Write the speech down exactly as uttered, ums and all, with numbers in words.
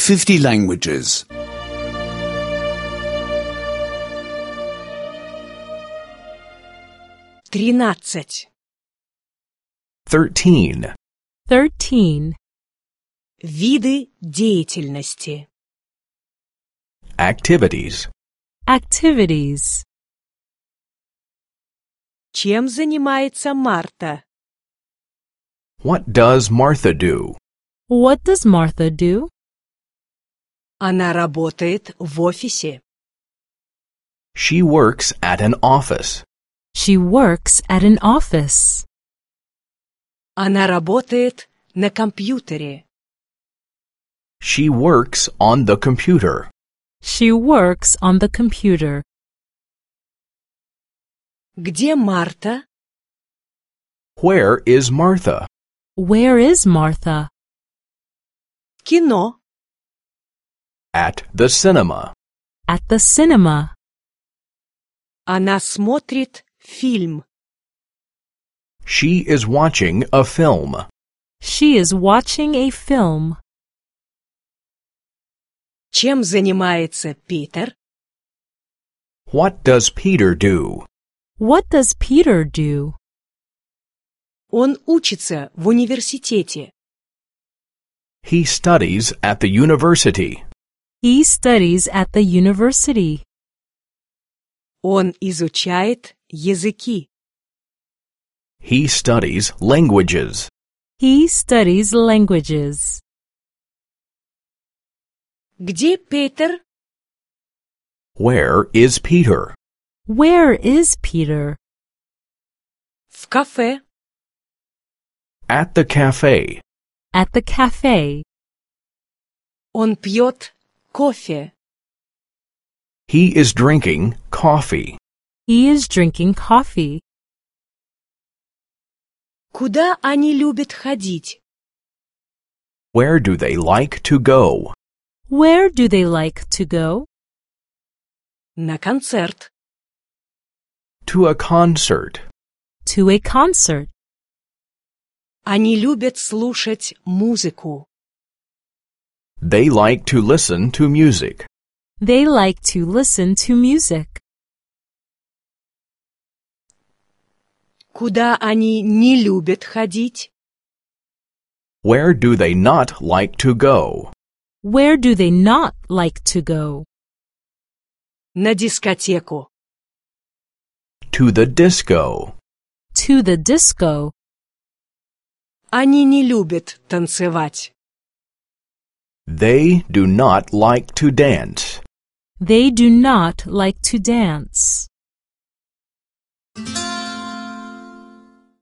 fifty languages. Тринадцать. Thirteen. Thirteen. Виды деятельности. Activities. Activities. Чем занимается Марта? What does Martha do? What does Martha do? Она работает в офисе. She works at an office. She works at an office. Она работает на компьютере. She works on the computer. She works on the computer. Где Марта? Where is Martha? Where is Martha? Кино. At the cinema. At the cinema. Она смотрит фильм. She is watching a film. She is watching a film. Чем занимается Питер? What does Peter do? What does Peter do? Он учится в университете. He studies at the university. He studies at the university. Он изучает языки. He studies languages. He studies languages. Где Питер? Where is Peter? Where is Peter? В кафе. At the cafe. At the cafe. Он пьет кофе. He is drinking coffee. He is drinking coffee. Куда они любят ходить? Where do they like to go? Where do they like to go? На концерт. To a concert. To a concert. Они любят слушать музыку. They like to listen to music. They like to listen to music. Куда они не любят ходить? Where do they not like to go? Where do they not like to go? На дискотеку. To the disco. To the disco. Они не любят танцевать. They do not like to dance. They do not like to dance.